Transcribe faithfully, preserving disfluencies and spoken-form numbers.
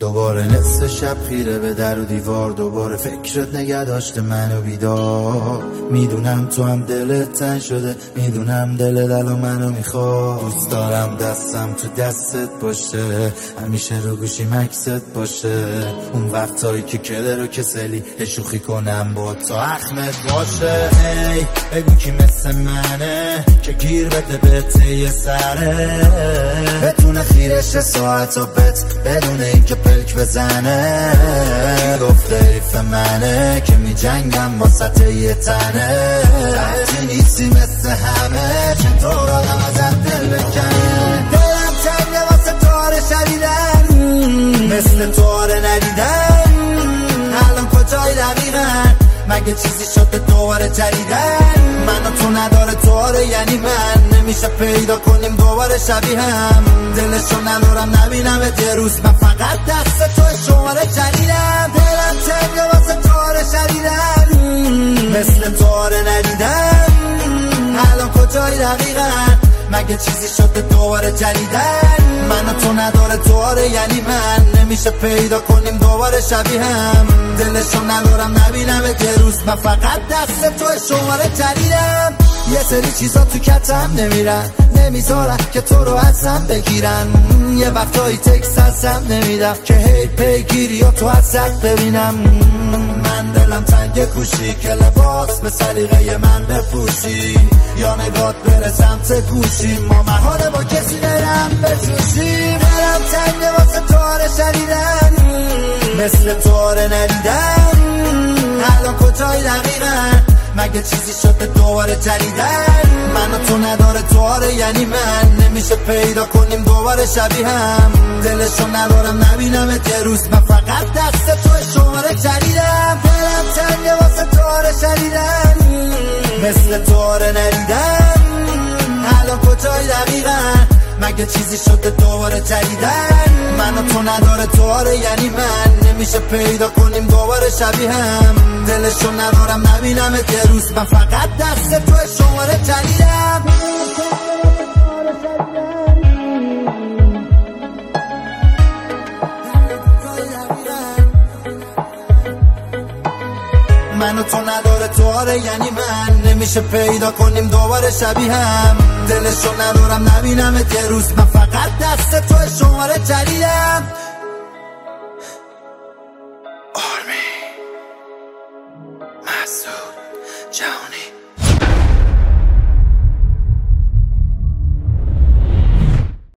دوباره نصف شب خیره به در و دیوار، دوباره فکرت نگه داشته منو بیدار. میدونم تو هم دلت تنگ شده، میدونم دلت الان منو میخواد. دوست دارم دستم تو دستت باشه، همیشه رو گوشی مکست باشه. اون وقتایی که کله رو کسلی شوخی کنم با تا اخمت باشه. ای بگو کی مثل منه که گیر بده به تی سره، بتونه خیرش ساعت و بت بدونه این که پلک بزنه. گفته حیف منه که می جنگم واسه یه تنه، وقتی نیستی مثل همه چطور آدم ازت دل بکنه. دلم تنگه واسه تاره شدیدن، مثل تاره ندیدن. الان کجای دقیقا؟ مگه چیزی شده دوباره جدیدن؟ من و تو نداره تواره یعنی من، نمیشه پیدا کنیم دوباره شبیه هم. دلشو ندارم نبینم یه روز، من فقط دست تو شماره جدیدم. دلم تنگه واسه تواره شدیدن، مثل تواره ندیدن. الان کجای دقیقا؟ مگه چیزی شده دوباره جدیدن؟ من و تو نداره تواره یعنی من، نمیشه پیدا کنیم دوباره شبیه هم. دلشو ندارم نبینم یه روز، من فقط دست تو شماره جدیدم. یه سری چیزا تو کتم نمیرن، نمیذارن که تو رو ازم بگیرن. یه وقتایی تکست ازم نمیدم که هی پیگیری یا تو ازت ببینم. من دلم تنگ کوشی که لباس به سلیقه من بپوشی، یا نگات بره سمت گوشی، ما محاله با کسی برم بجوشیم. دلم تنگ واسه تاره شدیدن، مثل تاره ندیدن. الان کجای دقیقا؟ مگه چیزی شده دوباره جدیدن؟ من و تو نداره تواره یعنی من، نمیشه پیدا کنیم دوباره شبیه هم. دلشو ندارم نبینم یه روز، من فقط دست تو شماره جدیدم. دلم تنگه واسه تواره شدیدن، مثل تواره ندیدن. الان کجای دقیقا؟ مگه چیزی شده دوباره جدیدن؟ من و تو نداره تواره یعنی من، نمیشه پیدا کنیم دوباره شبیه هم. دلشو ندارم نبینم یه روز، من فقط دست تو شماره جدیدم. من و تو نداره تواره یعنی من، نمیشه پیدا کنیم دوباره شبیه هم. دلشو ندارم نبینم یه روز، من فقط دست تو شماره جدیدم. آرمی مسعود جهانی.